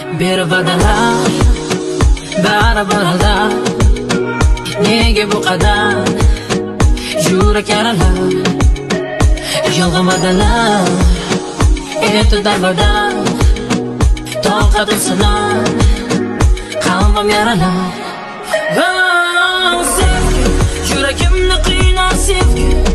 bir va'dalar baribir aldar. Nega bu qadar yurak yaralar, yolg'on va'dalar etdi darbadan. Toqatim sinar, qalbim yaralar. Sevgi, yuragimni qiynar sevgi.